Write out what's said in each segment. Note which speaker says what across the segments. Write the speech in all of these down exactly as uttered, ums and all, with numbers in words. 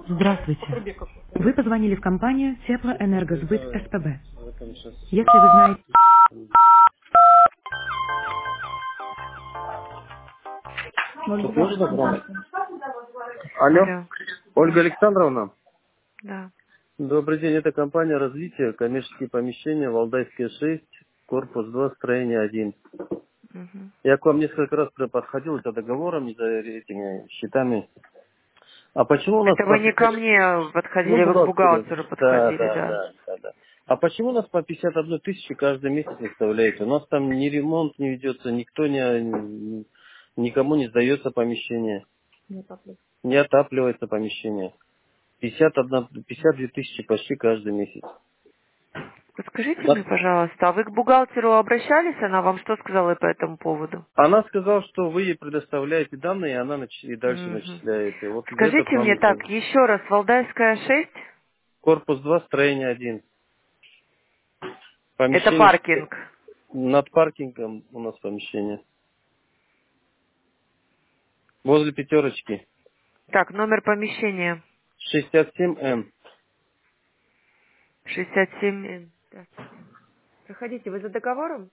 Speaker 1: Здравствуйте. Вы позвонили в компанию Теплоэнергосбыт СПБ.
Speaker 2: В этом сейчас.
Speaker 1: Если вы знаете...
Speaker 2: Тут можно громко? Алло,
Speaker 3: Алло,
Speaker 2: Ольга
Speaker 3: да,
Speaker 2: Александровна.
Speaker 3: да.
Speaker 2: Добрый день, это компания развития, коммерческие помещения, Валдайская шесть, корпус два, строение один.
Speaker 3: Мгм.
Speaker 2: Я к вам несколько раз подходил за договорами, за этими счетами. А почему у нас
Speaker 3: Это вы
Speaker 2: по
Speaker 3: не ко
Speaker 2: пятьдесят...
Speaker 3: мне
Speaker 2: Ну,
Speaker 3: подходили, вы к
Speaker 2: бухгалтеру.
Speaker 3: бухгалтеру
Speaker 2: Да,
Speaker 3: подходили,
Speaker 2: да,
Speaker 3: да.
Speaker 2: да, да, да. А почему у нас по пятьдесят одна тысяча каждый месяц выставляете? У нас там ни ремонт не ведется, никто не, никому не сдается помещение. Не отапливается помещение. пятьдесят одна, пятьдесят две тысячи почти каждый месяц.
Speaker 3: Подскажите
Speaker 2: Да.
Speaker 3: мне, пожалуйста, а вы к бухгалтеру обращались? Она вам что сказала по этому поводу?
Speaker 2: Она сказала, что вы ей предоставляете данные, и она нач- и дальше
Speaker 3: Мгм.
Speaker 2: начисляет. И вот где-то к
Speaker 3: Скажите
Speaker 2: вам
Speaker 3: мне так,
Speaker 2: звонит.
Speaker 3: еще раз, Валдайская шесть?
Speaker 2: Корпус два, строение один.
Speaker 3: Это
Speaker 2: Помещение
Speaker 3: паркинг.
Speaker 2: над паркингом у нас помещение. Возле пятерочки.
Speaker 3: Так, номер помещения
Speaker 2: шестьдесят семь эн.
Speaker 3: шестьдесят семь. Н. Здравствуйте. Проходите, вы за договором?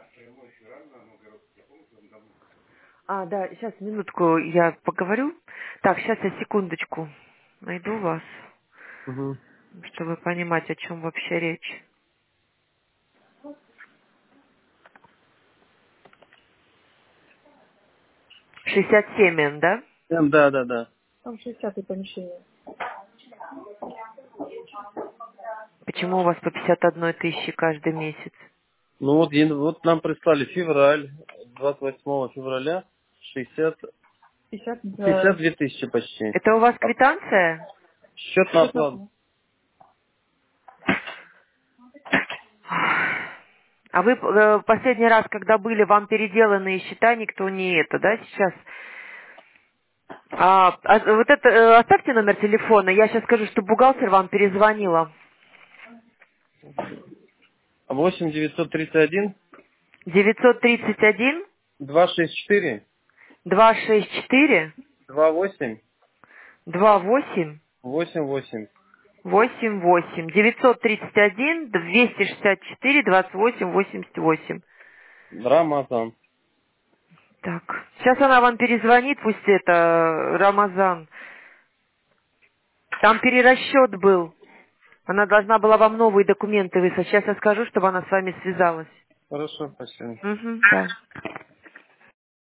Speaker 3: А, да, сейчас, минутку, я поговорю. Так, сейчас я секундочку найду вас,
Speaker 2: Угу.
Speaker 3: чтобы понимать, о чем вообще речь. шестьдесят семь Н, да?
Speaker 2: Н, да, да, да.
Speaker 3: Почему у вас по пятьдесят одной тысячи каждый месяц?
Speaker 2: Ну вот, ин- вот нам прислали февраль, двадцать восьмого февраля, шестьдесят, пятьдесят две тысячи почти.
Speaker 3: Это у вас
Speaker 2: А
Speaker 3: квитанция?
Speaker 2: счет на оплату.
Speaker 3: А вы э, последний раз, когда были, вам переделанные счета, никто не это, да, сейчас? А, а вот это, э, оставьте номер телефона, я сейчас скажу, что бухгалтер вам перезвонила.
Speaker 2: восемь девятьсот тридцать один
Speaker 3: девятьсот тридцать один
Speaker 2: двести шестьдесят четыре
Speaker 3: два шесть четыре
Speaker 2: двадцать восемь
Speaker 3: два восемь
Speaker 2: восемь восемь.
Speaker 3: восемь восемь. девятьсот тридцать один двести шестьдесят четыре двадцать восемь восемьдесят восемь.
Speaker 2: Рамазан.
Speaker 3: Так, сейчас она вам перезвонит, пусть это Рамазан. Там перерасчет был. Она должна была вам новые документы выслать. Сейчас я скажу, чтобы она с вами связалась.
Speaker 2: Хорошо, спасибо.
Speaker 3: Угу, да.